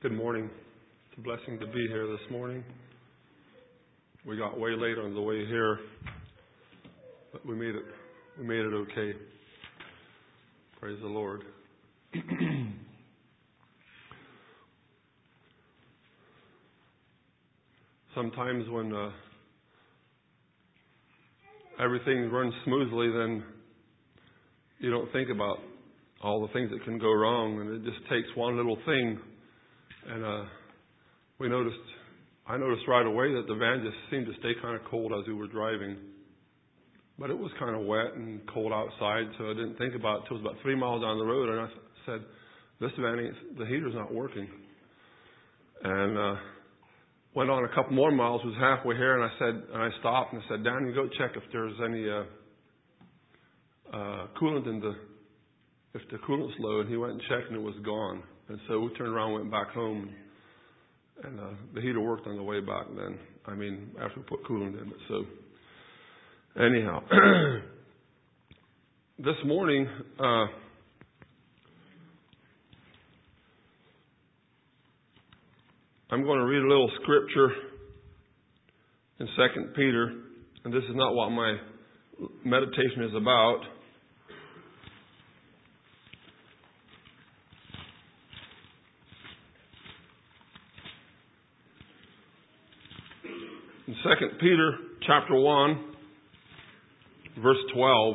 Good morning. It's a blessing to be here this morning. We got way late on the way here, but we made it. We made it okay. Praise the Lord. Sometimes when everything runs smoothly, then you don't think about all the things that can go wrong, and it just takes one little thing. And I noticed right away that the van just seemed to stay kind of cold as we were driving. But it was kind of wet and cold outside, so I didn't think about it until it was about 3 miles down the road, and I said, this van, the heater's not working. And went on a couple more miles, was halfway here, and I stopped and I said, Dan, you go check if there's any coolant if the coolant's low. And he went and checked, and it was gone. And so we turned around and went back home, and the heater worked on the way back then. I mean, after we put coolant in it. So anyhow, this morning, I'm going to read a little scripture in 2 Peter, and this is not what my meditation is about. In 2 Peter chapter 1, verse 12,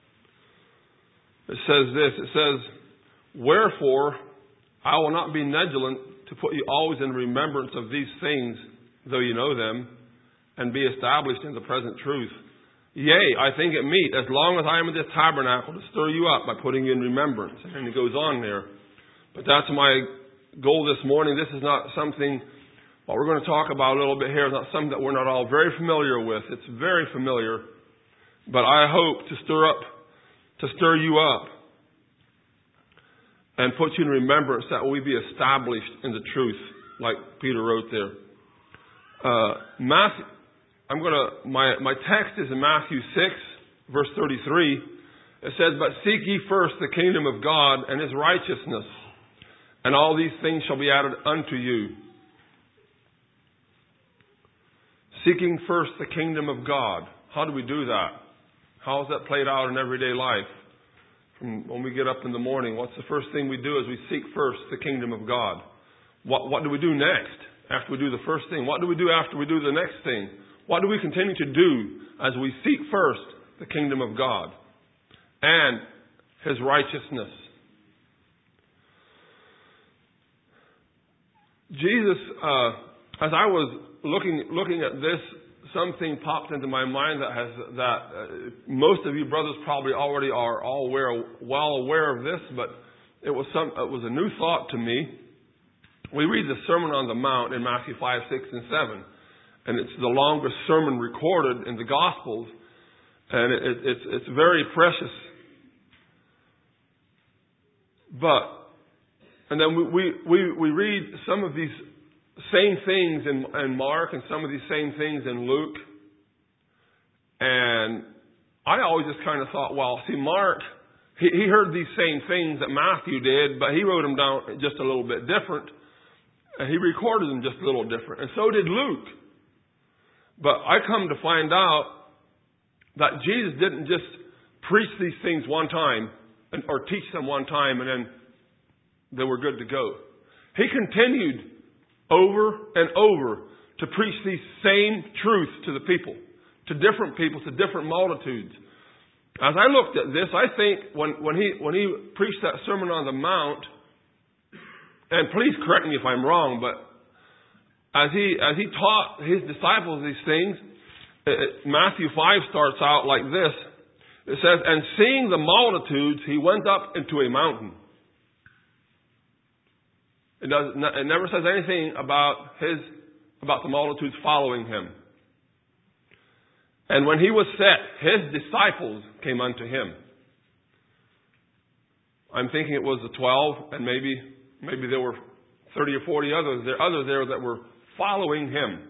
it says this. It says, wherefore I will not be negligent to put you always in remembrance of these things, though you know them, and be established in the present truth. Yea, I think it meet, as long as I am in this tabernacle, to stir you up by putting you in remembrance. And it goes on there. But that's my goal this morning. This is not something, what we're going to talk about a little bit here, is not something that we're not all very familiar with. It's very familiar. But I hope to stir you up and put you in remembrance that we be established in the truth, like Peter wrote there. My text is in Matthew 6, verse 33. It says, but seek ye first the kingdom of God and His righteousness, and all these things shall be added unto you. Seeking first the kingdom of God. How do we do that? How is that played out in everyday life? When we get up in the morning, what's the first thing we do? Is we seek first the kingdom of God. What do we do next after we do the first thing? What do we do after we do the next thing? What do we continue to do as we seek first the kingdom of God and His righteousness? Jesus, as I was looking at this, something popped into my mind that most of you brothers probably already are well aware of this, but it was a new thought to me. We read the Sermon on the Mount in Matthew 5, 6, and 7, and it's the longest sermon recorded in the Gospels, and it's very precious. And then we read some of these same things in Mark and some of these same things in Luke. And I always just kind of thought, well, see, Mark, he heard these same things that Matthew did, but he wrote them down just a little bit different. And he recorded them just a little different. And so did Luke. But I come to find out that Jesus didn't just preach these things one time or teach them one time and then they were good to go. He continued over and over to preach these same truths to the people, to different people, to different multitudes. As I looked at this, I think when he preached that Sermon on the Mount, and please correct me if I'm wrong, but as he taught his disciples these things, Matthew 5 starts out like this. It says, and seeing the multitudes, he went up into a mountain. It never says anything about the multitudes following him. And when he was set, his disciples came unto him. I'm thinking it was the 12, and maybe there were 30 or 40 others there that were following him.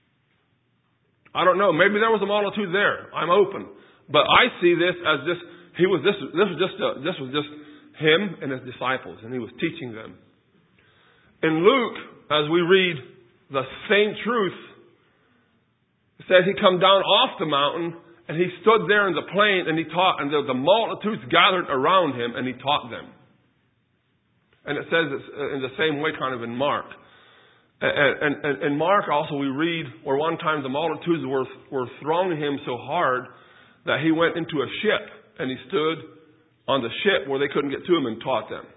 I don't know. Maybe there was a multitude there. I'm open, but I see this as this. This was just him and his disciples, and he was teaching them. In Luke, as we read the same truth, it says he come down off the mountain and he stood there in the plain and he taught, and the multitudes gathered around him and he taught them. And it says it's in the same way kind of in Mark. And in Mark also we read where one time the multitudes were thronging him so hard that he went into a ship and he stood on the ship where they couldn't get to him and taught them.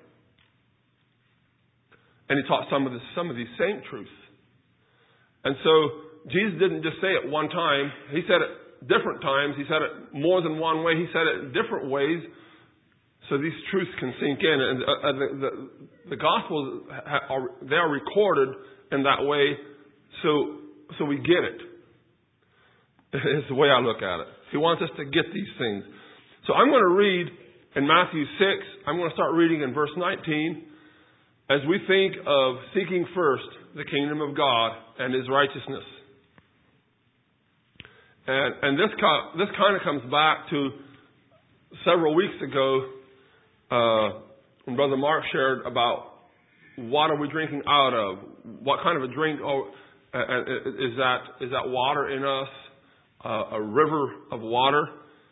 And he taught some of these same truths. And so Jesus didn't just say it one time. He said it different times. He said it more than one way. He said it in different ways so these truths can sink in. And the Gospels, they are recorded in that way so we get it. It's the way I look at it. He wants us to get these things. So I'm going to read in Matthew 6. I'm going to start reading in verse 19. As we think of seeking first the kingdom of God and His righteousness. And this kind of comes back to several weeks ago when Brother Mark shared about what are we drinking out of? What kind of a drink is that water in us? A river of water?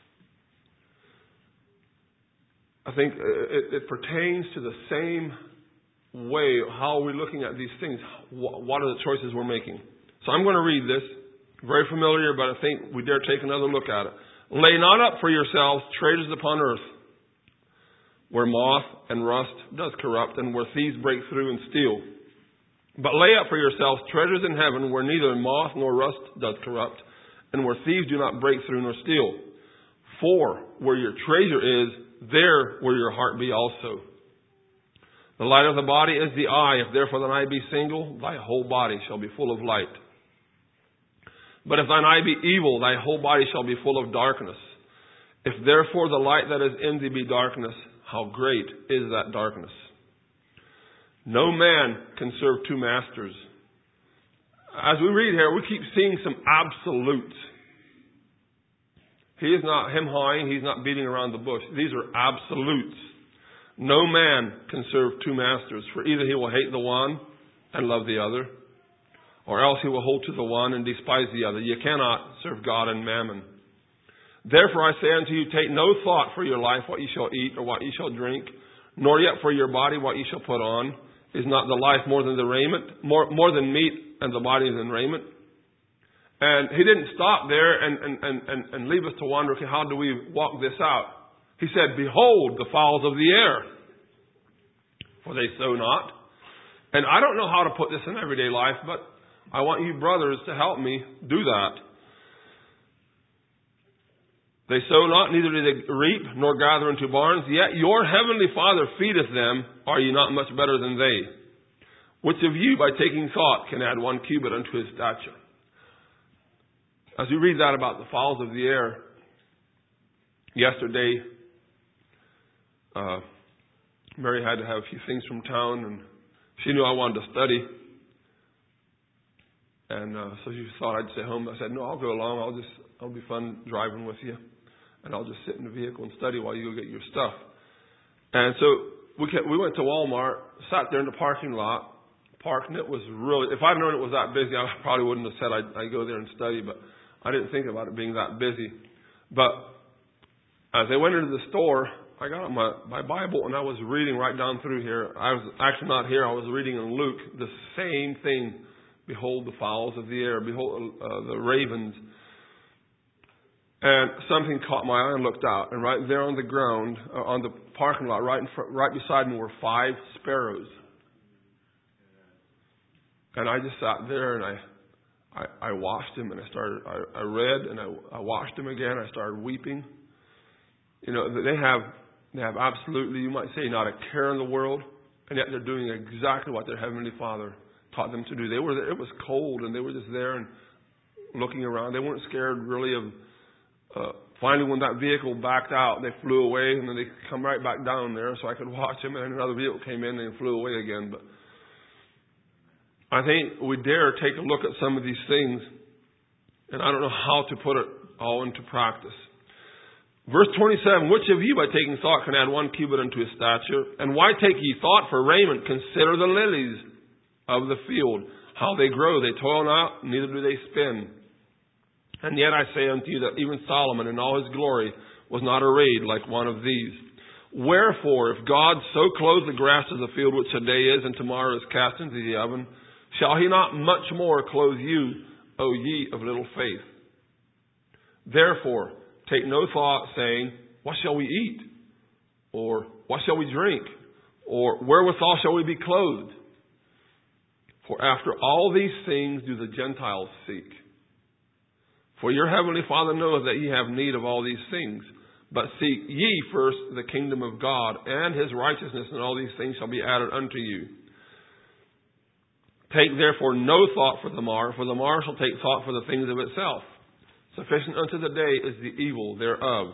I think it pertains to the same way. How are we looking at these things? What are the choices we're making? So I'm going to read this. Very familiar, but I think we dare take another look at it. Lay not up for yourselves treasures upon earth, where moth and rust does corrupt, and where thieves break through and steal. But lay up for yourselves treasures in heaven, where neither moth nor rust does corrupt, and where thieves do not break through nor steal. For where your treasure is, there will your heart be also. The light of the body is the eye. If therefore thine eye be single, thy whole body shall be full of light. But if thine eye be evil, thy whole body shall be full of darkness. If therefore the light that is in thee be darkness, how great is that darkness? No man can serve two masters. As we read here, we keep seeing some absolutes. He is not hem-hawing. He's not beating around the bush. These are absolutes. No man can serve two masters, for either he will hate the one and love the other, or else he will hold to the one and despise the other. You cannot serve God and mammon. Therefore I say unto you, take no thought for your life, what ye shall eat or what ye shall drink, nor yet for your body what ye shall put on. Is not the life more than the raiment, more than meat, and the body than raiment? And he didn't stop there and leave us to wonder, okay, how do we walk this out? He said, behold the fowls of the air, for they sow not. And I don't know how to put this in everyday life, but I want you brothers to help me do that. They sow not, neither do they reap, nor gather into barns, yet your heavenly Father feedeth them. Are ye not much better than they? Which of you, by taking thought, can add 1 cubit unto his stature? As we read that about the fowls of the air, yesterday, Mary had to have a few things from town, and she knew I wanted to study. And so she thought I'd stay home. I said, no, I'll go along. It'll be fun driving with you. And I'll just sit in the vehicle and study while you go get your stuff. And so we went to Walmart, sat there in the parking lot, parked, and it was really, if I'd known it was that busy, I probably wouldn't have said I'd go there and study, but I didn't think about it being that busy. But as I went into the store, I got out my Bible and I was reading right down through here. I was actually not here. I was reading in Luke the same thing. Behold the fowls of the air. Behold the ravens. And something caught my eye and looked out. And right there on the ground, on the parking lot, right beside me were 5 sparrows. And I just sat there and I watched them and I read and I watched them again. I started weeping. You know, they have absolutely, you might say, not a care in the world, and yet they're doing exactly what their Heavenly Father taught them to do. It was cold, and they were just there and looking around. They weren't scared really of. Finally, when that vehicle backed out, they flew away, and then they come right back down there, so I could watch them. And another vehicle came in and flew away again. But I think we dare take a look at some of these things, and I don't know how to put it all into practice. Verse 27, which of you by taking thought can add 1 cubit unto his stature? And why take ye thought for raiment? Consider the lilies of the field. How they grow, they toil not, neither do they spin. And yet I say unto you that even Solomon in all his glory was not arrayed like one of these. Wherefore, if God so clothe the grass of the field, which today is and tomorrow is cast into the oven, shall he not much more clothe you, O ye of little faith? Therefore, take no thought, saying, what shall we eat? Or what shall we drink? Or wherewithal shall we be clothed? For after all these things do the Gentiles seek. For your heavenly Father knoweth that ye have need of all these things. But seek ye first the kingdom of God and his righteousness, and all these things shall be added unto you. Take therefore no thought for the morrow shall take thought for the things of itself. Sufficient unto the day is the evil thereof.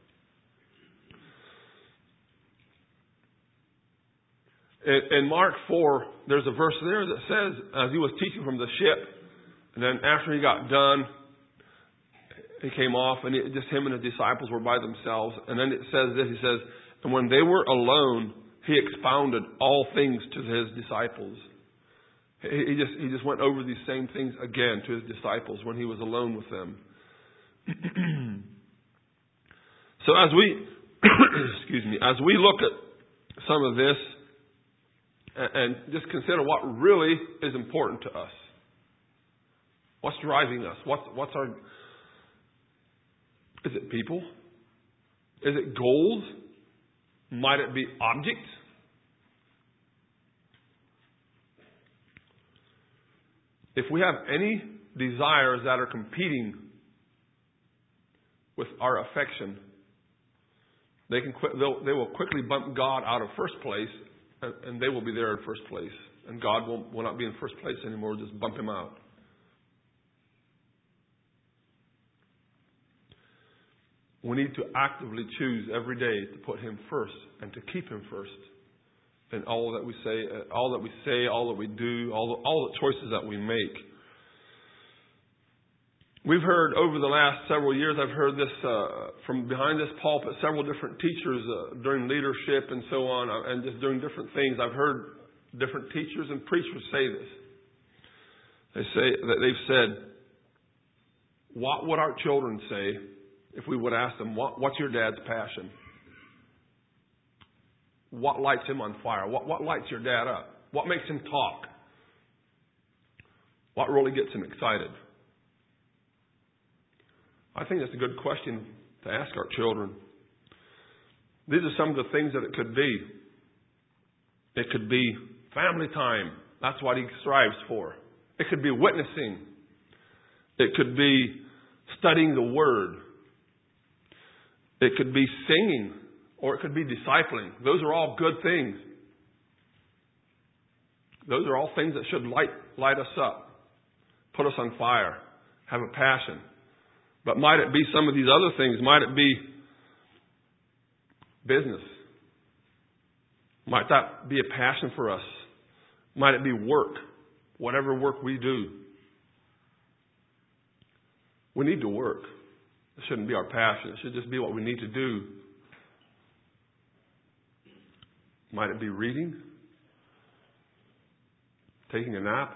In Mark 4, there's a verse there that says, as he was teaching from the ship, and then after he got done, he came off, and just him and his disciples were by themselves. And then it says this, he says, and when they were alone, he expounded all things to his disciples. He just went over these same things again to his disciples when he was alone with them. So as we, as we look at some of this, and just consider what really is important to us. What's driving us? What's our... Is it people? Is it goals? Might it be objects? If we have any desires that are competing with our affection, they will quickly bump God out of first place, and they will be there in first place. And God will not be in first place anymore. We'll just bump him out. We need to actively choose every day to put him first and to keep him first in all that we say, all that we do, all the choices that we make. We've heard over the last several years, I've heard this from behind this pulpit, several different teachers during leadership and so on, and just doing different things. I've heard different teachers and preachers say this. They've said, what would our children say if we would ask them, what's your dad's passion? What lights him on fire? What lights your dad up? What makes him talk? What really gets him excited? I think that's a good question to ask our children. These are some of the things that it could be. It could be family time. That's what he strives for. It could be witnessing. It could be studying the Word. It could be singing, or it could be discipling. Those are all good things. Those are all things that should light us up, put us on fire, have a passion. But might it be some of these other things? Might it be business? Might that be a passion for us? Might it be work? Whatever work we do. We need to work. It shouldn't be our passion. It should just be what we need to do. Might it be reading? Taking a nap?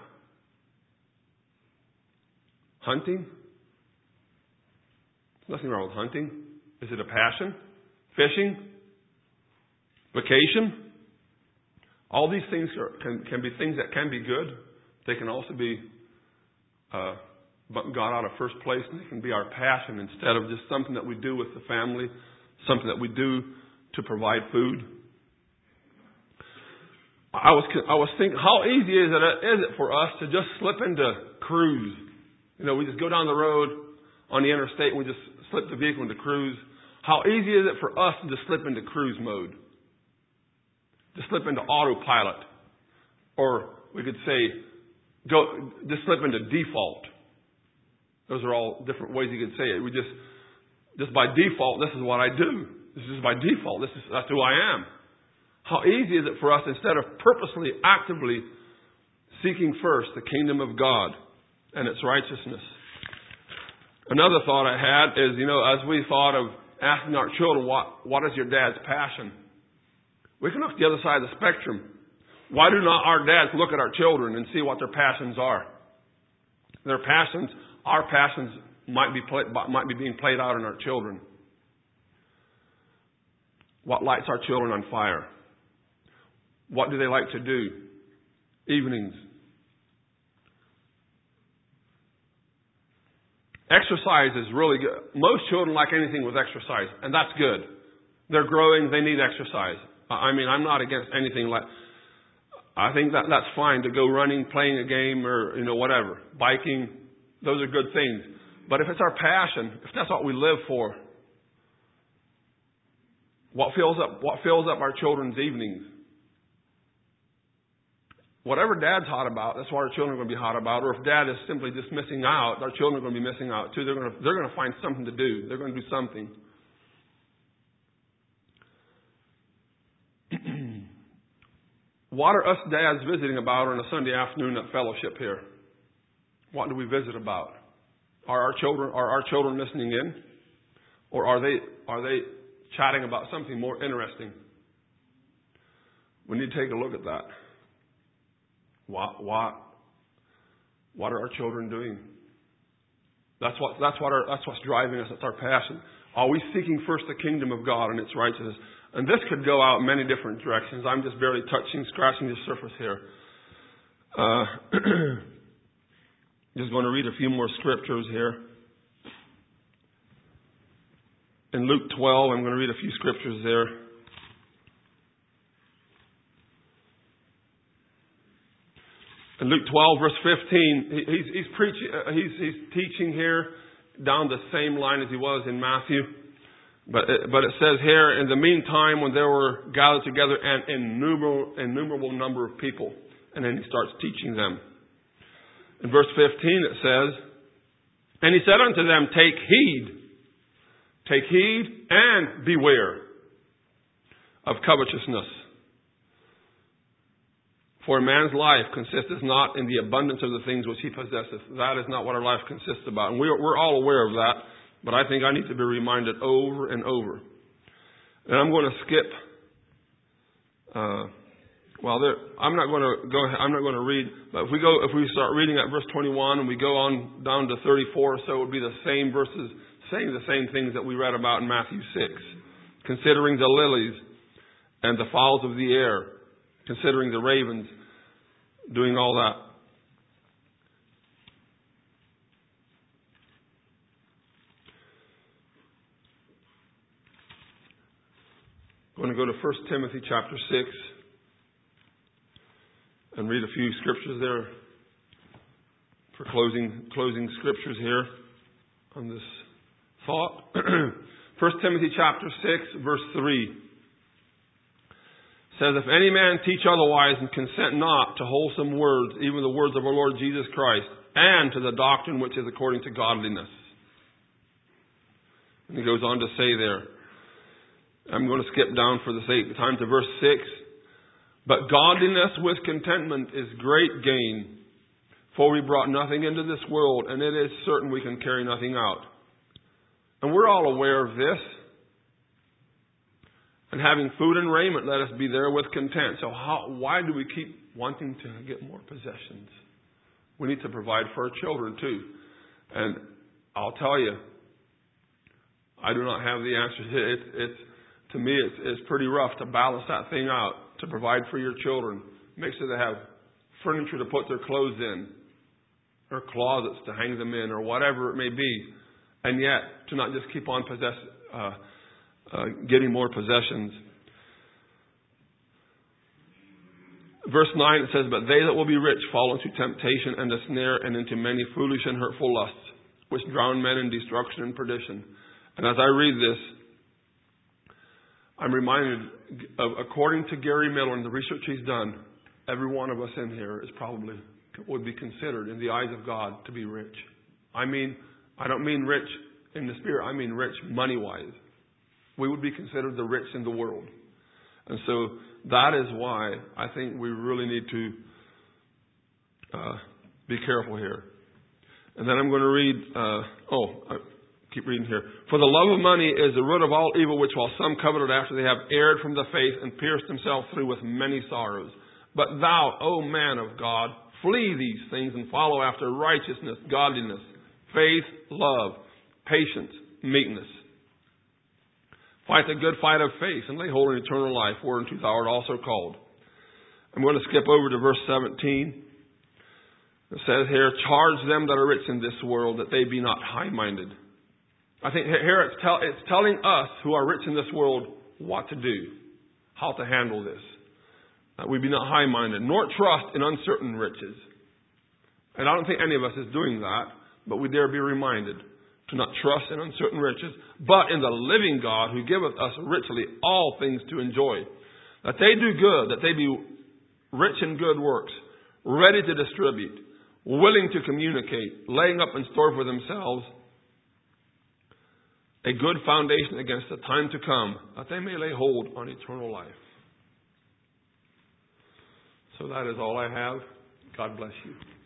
Hunting? There's nothing wrong with hunting. Is it a passion? Fishing? Vacation? All these things can be things that can be good. They can also be God out of first place, and they can be our passion instead of just something that we do with the family, something that we do to provide food. I was thinking, how easy is it for us to just slip into cruise? We just go down the road on the interstate and we just slip the vehicle into cruise. How easy is it for us to just slip into cruise mode? To slip into autopilot. Or we could say, just slip into default. Those are all different ways you could say it. We just by default, this is what I do. This is by default. That's who I am. How easy is it for us, instead of purposely, actively seeking first the kingdom of God and its righteousness? Another thought I had is, as we thought of asking our children, what is your dad's passion? We can look at the other side of the spectrum. Why do not our dads look at our children and see what their passions are? Their passions, our passions might be being played out in our children. What lights our children on fire? What do they like to do? Evenings. Exercise is really good. Most children like anything with exercise, and that's good. They're growing, they need exercise. I mean, I'm not against anything like... I think that's fine to go running, playing a game, or, whatever. Biking, those are good things. But if it's our passion, if that's what we live for, what fills up our children's evenings? Whatever Dad's hot about, that's what our children are going to be hot about. Or if Dad is simply just missing out, our children are going to be missing out too. They're going to find something to do. They're going to do something. What are us dads visiting about on a Sunday afternoon at fellowship here? What do we visit about? Are our children listening in, or are they chatting about something more interesting? We need to take a look at that. What are our children doing? That's what's driving us. That's our passion. Are we seeking first the kingdom of God and its righteousness? And this could go out many different directions. I'm just barely scratching the surface here. Just going to read a few more scriptures here. In Luke 12, I'm going to read a few scriptures there. In Luke 12, verse 15, he's teaching here down the same line as he was in Matthew. But it says here, in the meantime, when there were gathered together an innumerable number of people. And then he starts teaching them. In verse 15 it says, and he said unto them, Take heed and beware of covetousness. For a man's life consisteth not in the abundance of the things which he possesseth. That is not what our life consists about. And we're all aware of that. But I think I need to be reminded over and over. And I'm going to skip. I'm not going to read. But if we start reading at verse 21 and we go on down to 34, so it would be the same verses saying the same things that we read about in Matthew 6. Considering the lilies and the fowls of the air, considering the ravens, doing all that. I'm going to go to 1 Timothy chapter 6 and read a few scriptures there for closing scriptures here on this thought. 1 Timothy chapter 6 verse 3 says, if any man teach otherwise and consent not to wholesome words, even the words of our Lord Jesus Christ, and to the doctrine which is according to godliness. And he goes on to say there, I'm going to skip down for the sake of time to verse 6. But godliness with contentment is great gain. For we brought nothing into this world, and it is certain we can carry nothing out. And we're all aware of this. And having food and raiment, let us be there with content. So why do we keep wanting to get more possessions? We need to provide for our children too. And I'll tell you, I do not have the answers. To me, it's pretty rough to balance that thing out, to provide for your children. Make sure they have furniture to put their clothes in, or closets to hang them in, or whatever it may be. And yet, to not just keep on getting more possessions. Verse 9, it says, but they that will be rich fall into temptation and a snare, and into many foolish and hurtful lusts, which drown men in destruction and perdition. And as I read this, I'm reminded of, according to Gary Miller and the research he's done, every one of us in here would be considered in the eyes of God to be rich. I don't mean rich in the spirit. I mean rich money-wise. We would be considered the rich in the world. And so that is why I think we really need to be careful here. And then I'm going to read, keep reading here. For the love of money is the root of all evil, which while some coveted after they have erred from the faith and pierced themselves through with many sorrows. But thou, O man of God, flee these things and follow after righteousness, godliness, faith, love, patience, meekness. Fight the good fight of faith and lay hold on eternal life, whereunto thou art also called. I'm going to skip over to verse 17. It says here, charge them that are rich in this world that they be not high-minded. I think here it's telling us who are rich in this world what to do, how to handle this. That we be not high-minded, nor trust in uncertain riches. And I don't think any of us is doing that, but we dare be reminded to not trust in uncertain riches, but in the living God who giveth us richly all things to enjoy. That they do good, that they be rich in good works, ready to distribute, willing to communicate, laying up in store for themselves a good foundation against the time to come, that they may lay hold on eternal life. So that is all I have. God bless you.